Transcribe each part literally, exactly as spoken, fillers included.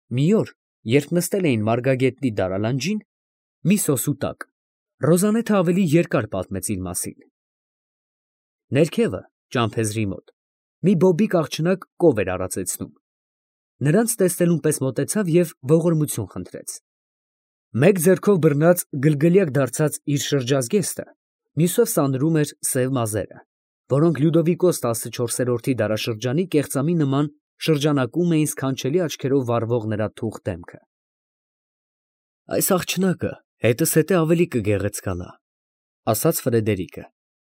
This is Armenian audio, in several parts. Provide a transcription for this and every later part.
Մի օր, երբ նստել էին Մարգագետնի դարալանջին, մի սոսու տակ, Ռոզանեթը ավելի երկար պատմեց իր մասին։ Ներքևը, ճամփեզրի մոտ, մի բոբիկ աղջնակ կով էր արածեցնում։ Նրանց տեսնելուն պես մոտեցավ և ողորմություն խնդրեց։ Մեկ ձեռքով բռնած գլգլյակ դարձած իր շրջազգեստը, մյուսով սանրում էր սև մազերը, որոնք Լյուդովիկոս տասնչորսերորդի դարաշրջանի կեղծամի նման շրջանակում էին սքանչելի աչքերով վառվող նրա թուխ դեմքը։ Այս աղջնակը հետզհետե ավելի կգեղեցկանա, ասաց Ֆրեդերիկը։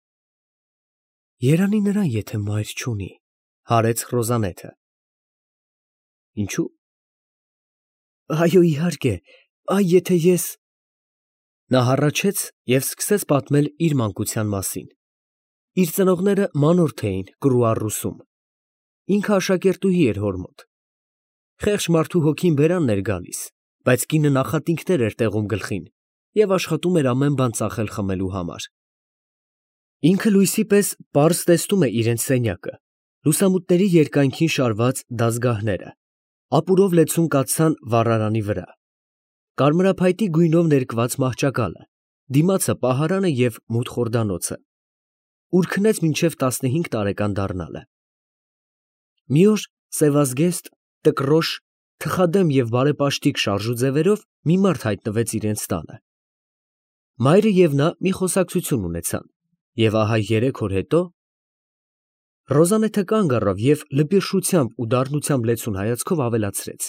Երանի նրան, եթե մայր չունի, հարեց Ռոզանեթը։ Ինչու՞։ Այո, իհարկե, այ եթե ես… Նա հառաչեց և սկսեց պատմել իր մանկության մասին։ Իր ծնողները մանորդ էին Կրուարուսում։ Ինքը աշակերտուհի էր հոր մոտ։ Խեղճ մարդու հոգին բերանն էր գալիս, բայց կինը նախատինքներ էր տեղում գլխին և աշխատում էր ամեն բան ծախել խմելու համար։ Ինքը լույսի պես պարզ տեսնում է իրենց սենյակը, լուսամուտների երկայնքին շարված դազգահները, ապուրով լեցուն կաթսան վառարանի վրա, կարմրափայտի գույնով ներկված մահճակալը, դիմացը պահարանը և մութ խորդանոցը, ուր քնեց մինչև տասնհինգ տարեկան դառնալը։ Մի օր սևազգեստ, տկռոշ, թխադեմ և բարեպաշտիկ շարժու ձևերով մի մարդ հայտնվեց իրենց տանը։ Մայրը և նա մի խոսակցություն ունեցան, և ահա երեք օր հետո… Ռոզանեթը կանգ առավ և լպիրշությամբ ու դառնությամբ լեցուն հայացքով ավելացրեց.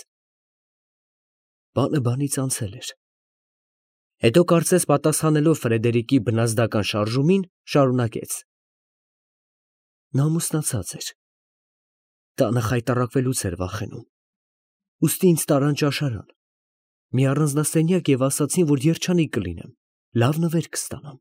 Բանը բանից անցել էր։ Հետո կարծես պատասխանելով Ֆրեդերիկի բնազդական շարժումին, շարունակեց. Նա ամուսնացած էր։ Տանը խայտառակվելուց էր վախենում։ Ուստի ինձ տարան ճաշարան, մի առանձնասենյակ և ասացին, որ երջանիկ կլինեմ, լավ նվեր կստանամ։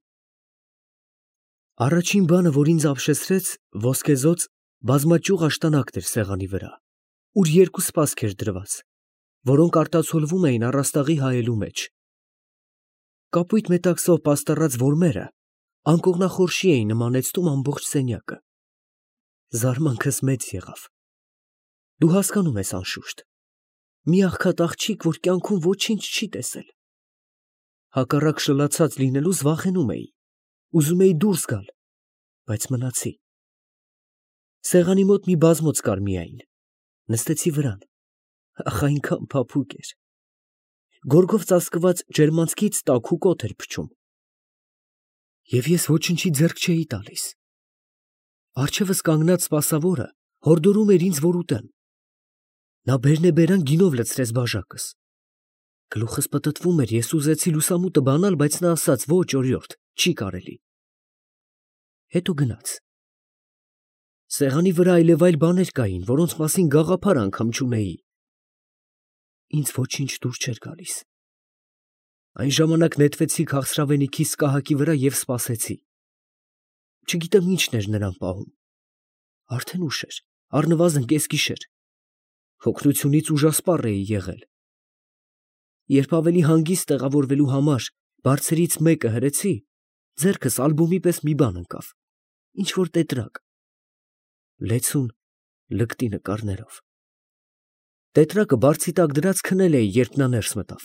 Առաջին բանը, որ ինձ ապշեցրեց, ոսկեզօծ բազմաճյուղ աշտանակն էր սեղանի վրա, ուր երկու սպասք էր դրված, որոնք արտացոլվում էին առաստաղի հայելու մեջ։ Կապույտ մետաքսով պաստառած որմերը անկողնախորշի էին նմանեցնում ամբողջ սենյակը։ Զարմանքս մեծ եղավ։ Դու հասկանում ես, անշուշտ, մի աղքատ աղջիկ, որ կյանքում ոչինչ չի տեսել։ Հակառակ շլացած լինելուց վախենում էի, ուզում էի դուրս գալ, բայց մնացի։ Սեղանի մոտ մի բազմոց կար միայն, նստեցի վրան, ախ, այնքան փափուկ էր։ Գորգով ծածկված ջերմանցքից տաքուկ օդ էր փչում։ Եվ ես ոչնչի ձեռք չէի տալիս։ Առջևս կանգնած սպասավորը հորդորում էր ինձ, որ ուտեմ։ Նա բերնեբերան գինով լցրեց բաժակս։ Գլուխս պտտվում էր, ես ուզեցի լուսամուտը բանալ, բայց նա ասաց. ոչ, օրիորդ, չի կարելի։ Հետո գնաց։ Սեղանի վրա այլևայլ բաներ կային, որոնց մասին գաղափար անգամ չունեի։ Ինձ ոչինչ դուր չէր գալիս։ Այն ժամանակ նետվեցի քաղցրավենիքի սկահակի վրա և սպասեցի։ Չգիտեմ ինչն էր նրան պահում։ Արդեն ուշ էր, առնվազն կեսգիշեր։ Հոգնությունից ուժասպառ էի եղել։ Երբ ավելի հանգիստ տեղավորվելու համար բարձերից մեկը հրեցի, ձեռքս ալբոմի պես մի բան ընկավ, ինչ֊որ տետրակ, լեցուն, լկտի նկարներով։ Տետրակը բարձի տակ դրած քնել էի, երբ նա ներս մտավ։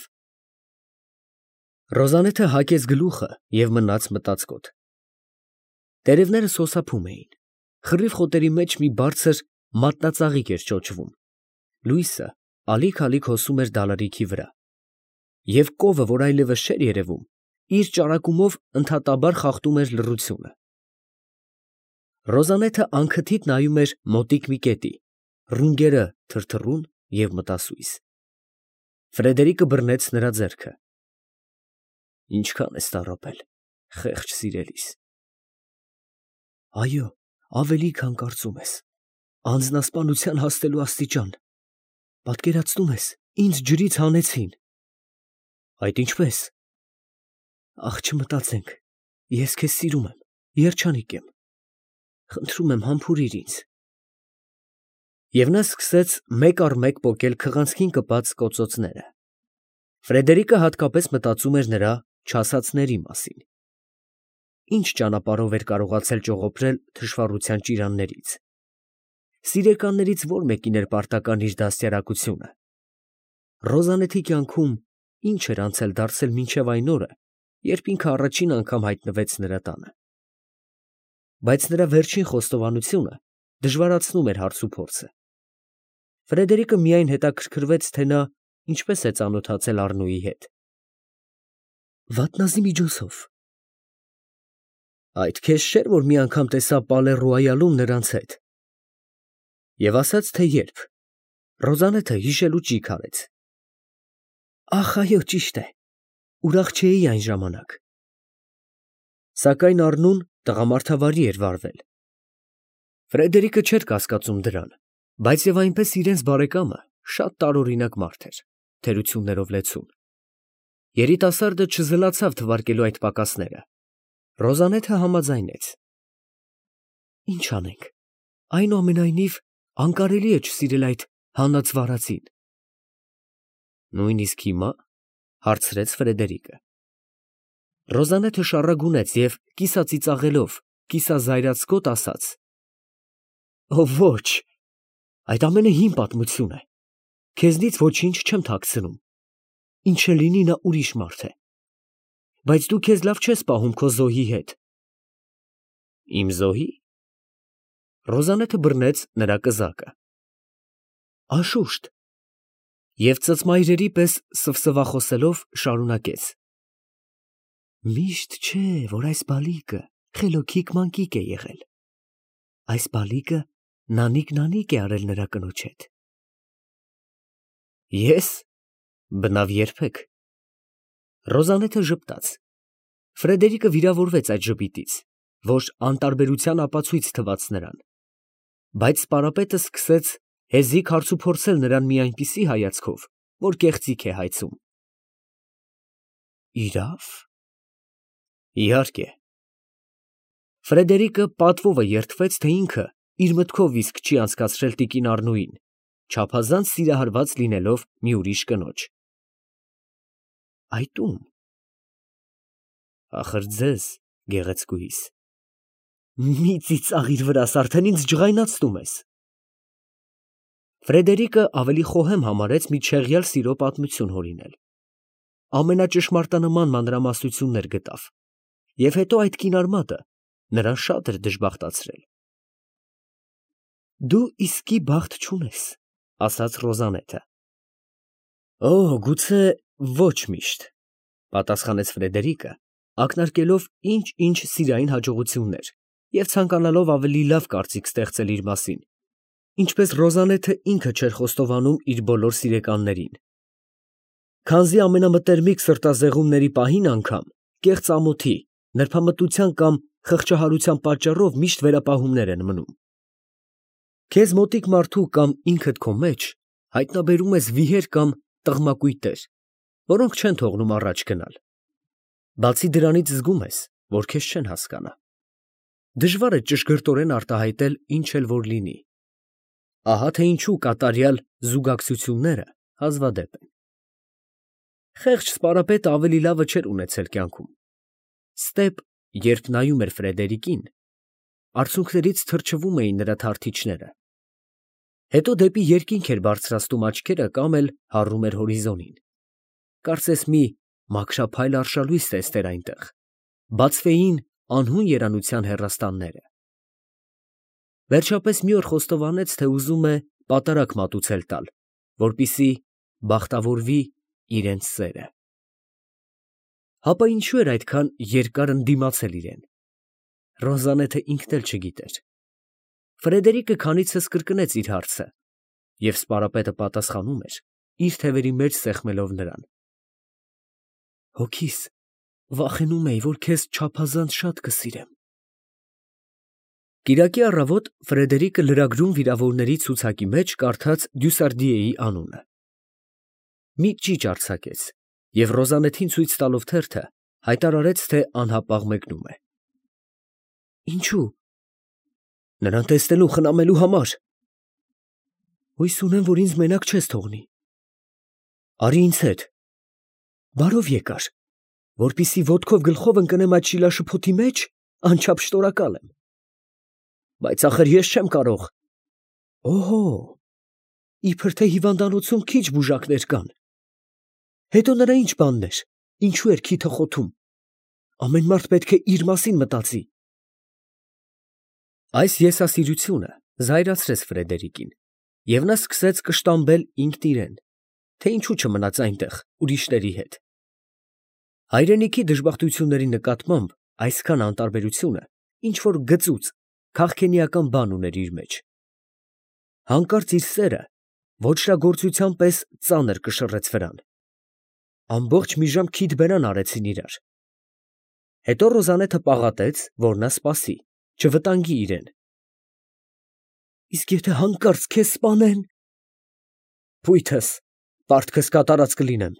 Ռոզանեթը հագեց գլուխը և մնաց մտածկոտ։ Տերևները սոսափում էին, խռիվ խոտերի մեջ մի բարձր մատնածաղիկ էր ճոճվում, լույսը ալիք-ալիք հոսում էր դալարիքի վրա, և կովը, որ այլևս չէր երևում, իր ճարակումով ընդհատաբար խախտում էր լռությունը։ Ռոզանեթը անքթիթ նայում էր մոտիկ մի կետի, ռունգերը թրթռուն և մտասույզ։ Ֆրեդերիկը բռնեց նրա ձեռքը։ Ինչքան ես տառապել, խեղճ սիրելիս։ Այո, ավելի, քան կարծում ես, անձնասպանության հասնելու աստիճան։ Պատկերացնում ես, ինձ ջրից հանեցին։ Այդ ինչպես։ Ախ, չմտածենք, ես քեզ սիրում եմ, երջանիկ եմ։ Խնդրում եմ, համբուրիր ինձ։ Եվ նա սկսեց մեկ առ մեկ պոկել քղանցքին կպած կոծոցները։ Ֆրեդերիկը հատկապես մտածում էր նրա չասածների մասին։ Ինչ ճանապարհով էր կարողացել ճողոպրել թշվառության ճիրաններից։ Սիրեկաններից ո՞ր մեկին էր պարտական իր դաստիարակությունը։ Ռոզանեթի կյանքում ինչ էր անցել դարձել մինչև այն օրը, երբ ինքը առաջին անգամ հայտնվեց նրա տանը։ Բայց նրա վերջին խոստովանությունը դժվարացնում էր հարցուփորձը։ Ֆրեդերիկը միայն հետաքրքրվեց, թե նա ինչպես է ծանոթացել Առնուի հետ։ Վատնազի միջոցով։ Այդ քեզ չէր, որ մի անգամ տեսա Պալե Ռոյալում նրանց հետ։ Եվ ասաց, թե երբ։ Ռոզանեթը հիշելու ճիգ արեց։ Ախ, այո, ճիշտ է։ Ուրախ չէի այն ժամանակ։ Սակայն Առնուն տղամարդավարի էր վարվել։ Ֆրեդերիկը չէր կասկածում դրան, բայց եւ այնպես իրենց բարեկամը շատ տարօրինակ մարդ էր, թերություններով լեցուն։ Երիտասարդը չզլացավ թվարկելու այդ պակասները։ Ռոզանեթը համաձայնեց։ Ինչ անենք, այնուամենայնիվ անկարելի է չսիրել այդ հանած վարածին։ Նույնիսկ հիմա, հարցրեց Ֆրեդերիկը։ Ռոզանեթը շառագունեց եւ կիսածիծաղելով, կիսազայրացկոտ ասաց. Ո ոչ, այդ ամենը հին պատմություն է։ Քեզնից ոչինչ չեմ թաքցնում։ Ինչ է լինի, նա ուրիշ մարդ է։ Բայց դու քեզ լավ չես պահում քո զոհի հետ։ Իմ զոհի։ Ռոզանեթը բռնեց նրա կզակը։ Անշուշտ։ Եվ ծծմայրերի պես սվսվախոսելով շարունակեց. Միշտ չէ, որ այս բալիկը խելոքիկ մանկիկ է եղել։ Այս բալիկը նանիկ-նանիկ է արել նրա կնոջ հետ։ Ես բնավ երբեք։ Ռոզանեթը ժպտաց։ Ֆրեդերիկը վիրավորվեց այդ ժպիտից, որ անտարբերության ապացույց թվաց նրան։ Բայց սպարապետը սկսեց հեզիգ հարցուփորձել նրան մի այնպիսի հայացքով, որ կեղծիք է հայցում։ Իրավ։ Իհարկե։ Ֆրեդերիկը պատվովը երդվեց, թե ինքը իր մտքով իսկ չի անցկացրել տիկին Առնուին, չափազանց սիրահարված լինելով մի ուրիշ կնոջ։ Այդ ում։ Ախր ձեզ, գեղեցկուհիս։ Մի ծիծաղիր վրաս, արդեն ինձ ջղայնացնում ես։ Ֆրեդերիկը ավելի խոհեմ համարեց մի չեղյալ սիրո պատմություն հորինել։ Ամենաճշմարտանման մանրամասնություններ գտավ, և հետո այդ կինարմատը նրան շատ էր դժբախտացրել։ Դու իսկի բախտ չունես, ասաց Ռոզանեթը։ Օ, գուցե ոչ միշտ, պատասխանեց Ֆրեդերիկը, ակնարկելով ինչ-ինչ սիրային հաջողություններ և ցանկանալով ավելի լավ կարծիք ստեղծել իր մասին, ինչպես Ռոզանեթը ինքը չէր խոստովանում իր բոլոր սիրեկաններին։ Քանզի ամենամտերմիկ սրտազեղումների պահին անգամ, կեղծ ամոթի, նրբամտության կամ խղճահարության պատճառով միշտ վերապահումներ են մնում։ Քեզ մոտիկ մարդու կամ ինքդ քո մեջ հայտնաբերում ես վիհեր կամ տղմակույտեր, որոնք չեն թողնում առաջ գնալ։ Բացի դրանից զգում ես, որ քեզ չեն հասկանա։ Դժվար է ճշգրտորեն արտահայտել ինչ էլ որ լինի։ Ահա թե ինչու կատարյալ զուգակցությունները հազվադեպ են։ Խեղճ սպարապետը ավելի լավը չէր ունեցել կյանքում։ Ստեպ, երբ նայում էր Ֆրեդերիկին, արցունքներից թրջվում էին նրա թարթիչները։ Հետո դեպի երկինք էր բարձրացնում աչքերը կամ էլ հառում էր հորիզոնին։ Կարծես մի մաքրափայլ արշալույս տեսներ այնտեղ, բացվեին անհուն երանության հեռաստանները։ Վերջապես մի օր խոստովանեց, թե ուզում է պատարագ մատուցել տալ, որպեսզի բախտավորվի իրենց սերը։ Հապա ինչու էր այդքան երկար ընդդիմացել իրեն։ Ռոզանեթը ինքն էլ չգիտեր։ Ֆրեդերիկը քանիցս կրկնեց իր հարցը, և սպարապետը պատասխանում էր, իր թևերի մեջ սեղմելով նրան։ Հոգիս վախենում էի, որ քեզ չափազանց շատ կսիրեմ։ Կիրակի առավոտ Ֆրեդերիկը լրագրում վիրավորների ցուցակի մեջ կարդաց Դյուսարդիեի անունը։ Մի ճիճ արձակեց և Ռոզանեթին ցույց տալով թերթը հայտարարեց, թե անհապաղ մեկնում է։ Ինչու։ Նրան տեսնելու խնամելու համար։ Հույս ունեմ, որ ինձ մենակ չես թողնի։ Արի ինձ հետ։ Բարով եկար, որպեսզի ոտքով գլխով ընկնեմ այդ շիլաշփոթի մեջ, անչափ շնորհակալ եմ։ Բայց ախր ես չեմ կարող։ Օհո, իբր թե հիվանդանոցում քիչ բուժակներ կան, Հետո նրա ինչ բանն էր, ինչու էր քիթը խոթում։ Ամեն մարդ պետք է իր մասին մտածի։ Այս եսասիրությունը զայրացրեց Ֆրեդերիկին, և նա սկսեց կշտամբել ինքն իրեն, թե ինչու չմնաց այնտեղ ուրիշների հետ։ Հայրենիքի դժբախտությունների նկատմամբ այսքան անտարբերությունը ինչ-որ գծուծ, քաղքենիական բան ուներ իր մեջ։ Հանկարծ իր սերը ոճրագործության պես ծանր կշռեց վրան։ Ամբողջ մի ժամ քիթ֊բերան արեցին իրար։ Հետո Ռոզանեթը պաղատեց, որ նա սպասի, չվտանգի իրեն։ Իսկ եթե հանկարծ քեզ սպանեն։ Փույթս, պարտքս կատարած կլինեմ։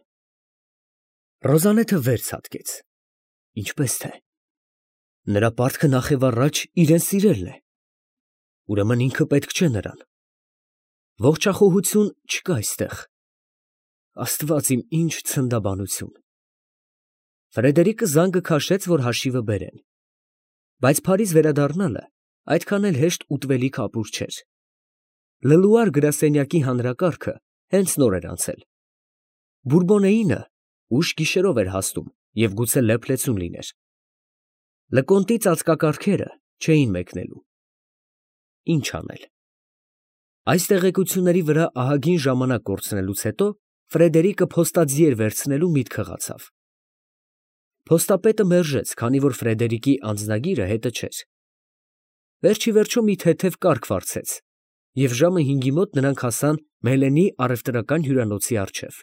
Ռոզանեթը վեր ցատկեց։ Ինչպես թե։ Նրա պարտքը նախևառաջ իրեն սիրելն է։ Ուրեմն ինքը պետք չէ նրան։ Ողջախոհություն չկա այստեղ։ Աստված իմ, ինչ ցնդաբանություն։ Ֆրեդերիկը զանգը քաշեց, որ հաշիվը բերեն։ Բայց Փարիզ վերադառնալը այդքան էլ հեշտ ուտվելիք ապուր չէր։ Լելուար գրասենյակի հանրակարգը հենց նոր էր անցել։ Բուրբոնեինը ուշ գիշերով էր հասնում և գուցե լեփլեցուն լիներ։ Լկոնտի ծածկակարգերը չէին մեկնելու։ Ինչ անել։ Այս տեղեկությունների վրա ահագին ժամանակ կորցնելուց հետո Ֆրեդերիկը փոստաձիեր վերցնելու միտք հղացավ։ Փոստապետը մերժեց, քանի որ Ֆրեդերիկի անձնագիրը հետը չէր։ Վերջիվերջո մի թեթև կարգ վարձեց, և ժամը հինգի մոտ նրանք հասան Մելենի առևտրական հյուրանոցի առջև։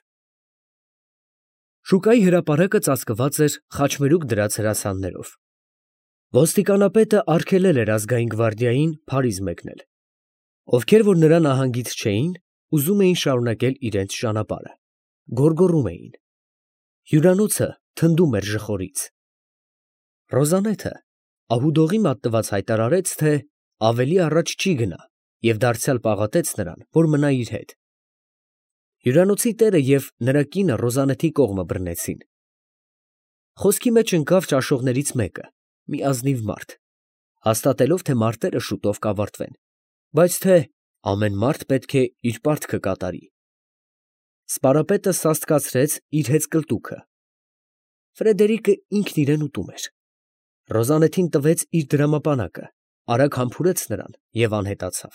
Շուկայի հրապարակը ծածկված էր խաչմերուկ դրած հրացաններով։ Ոստիկանապետը արգելել էր ազգային գվարդիային Փարիզ մեկնել։ Ովքեր որ նրա նահանգից չէին, ուզում էին շարունակել իրենց ճանապարհը, գոռգոռում էին։ Հյուրանոցը թնդում էր ժխորից։ Ռոզանեթը ահուդողի մատնված հայտարարեց, թե ավելի առաջ չի գնա և դարձյալ պաղատեց նրան, որ մնա իր հետ։ Հյուրանոցի տերը և նրա կինը Ռոզանեթի կողմը բռնեցին։ Խոսքի մեջ ընկավ ճաշողներից մեկը, մի ազնիվ մարդ, հաստատելով, թե մարտերը շուտով կավարտվեն, բայց թե ամեն մարդ պետք է իր պարտքը կատարի։ Սպարապետը սաստկացրեց իր հեծկլտուքը։ Ֆրեդերիկը ինքն իրեն ուտում էր։ Ռոզանեթին տվեց իր դրամապանակը, արագ համբուրեց նրան և անհետացավ։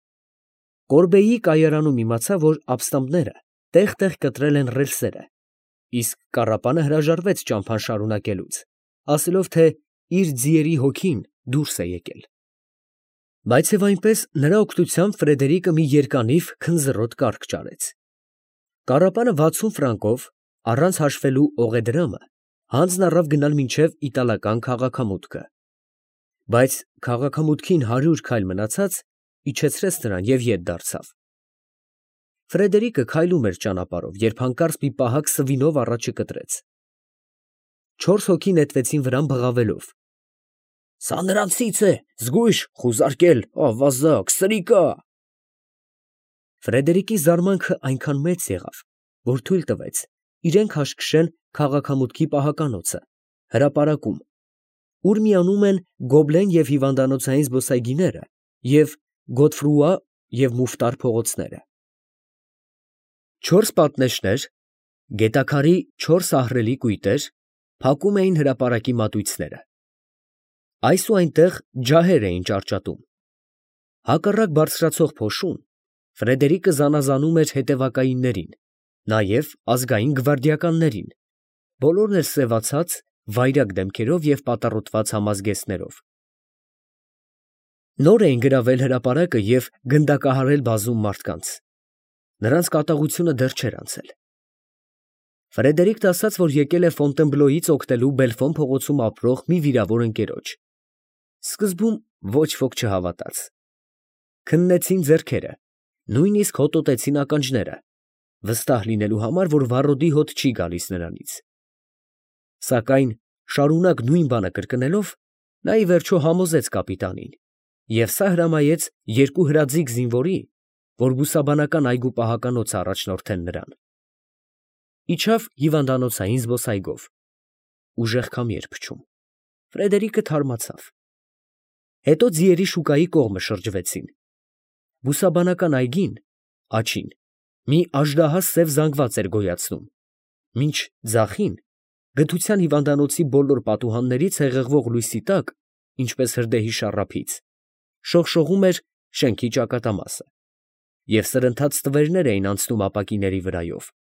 Կորբեի կայարանում իմացա, որ ապստամբները տեղ֊տեղ կտրել են ռելսերը, իսկ կառապանը հրաժարվեց ճամփան շարունակելուց, ասելով, թե իր ձիերի հոգին դուրս է եկել։ Բայց և այնպես նրա օգնությամբ Ֆրեդերիկը մի երկանիվ քնձռոտ կառք ճարեց։ Կառապանը վաթսուն ֆրանկով, առանց հաշվելու օղեդրամը, հանձն առավ գնալ մինչև իտալական քաղաքամուտքը։ Բայց քաղաքամուտքին հարյուր քայլ մնացած իջեցրեց նրան և ետ դարձավ։ Ֆրեդերիկը քայլում էր ճանապարհով, երբ հանկարծ մի պահակ սվինով առաջը կտրեց։ Չորս հոգի նետվեցին վրան բղավելով. «Սա նրանցից է, զգույշ, խուզարկել, ավազակ, սրիկա»։ Ֆրեդերիկի զարմանքը այնքան մեծ եղավ, որ թույլ տվեց իրեն քաշքշեն քաղաքամուտքի պահականոցը, հրապարակում, ուր միանում են Գոբլեն և հիվանդանոցային զբոսայգիները և Գոդֆրուա և Մուֆտար փողոցները։ Չորս պատնեշներ, գետաքարի չորս ահռելի կույտեր փակում էին հրապարակի մատույցները։ Այս ու այնտեղ ջահեր էին ճարճատում։ Հակառակ բարձրացող փոշուն Ֆրեդերիկը զանազանում էր հետևակայիններին, նաև ազգային գվարդիականներին, բոլորն էլ սևացած, վայրագ դեմքերով և պատառոտված համազգեստներով։ Նոր էին գրավել հրապարակը և գնդակահարել բազում մարդկանց։ Նրանց կատաղությունը դեռ չէր անցել։ Ֆրեդերիկն ասաց, որ եկել է Ֆոնտենբլոյից օգնելու Բելֆոն փողոցում ապրող մի վիրավոր ընկերոջ։ Սկզբում ոչ ոք չհավատաց։ Քննեցին ձեռքերը, նույնիսկ հոտոտեցին ականջները, վստահ լինելու համար, որ վառոդի հոտ չի գալիս նրանից։ Սակայն շարունակ նույն բանը կրկնելով, նա ի վերջո համոզեց կապիտանին, և սա հրամայեց երկու հրաձիգ զինվորի, որ բուսաբանական այգու պահականոց առաջնորդեն նրան։ Իջավ հիվանդանոցային զբոսայգով։ Ուժեղ քամի էր փչում։ Ֆրեդերիկը թարմացավ։ Հետո ձիերի շուկայի կողմը շրջվեցին։ Բուսաբանական այգին, աջին, մի աժդահաս սև զանգված էր գոյացնում։ Մինչ ձախին, գթության հիվանդանոցի բոլոր պատուհաններից հեղեղվող լույսի տակ, ինչպես հրդեհի շառափից, շողշողում էր շենքի ճակատամասը, և սրընթաց ստվերներ էին անցնում ապակիների վրայով։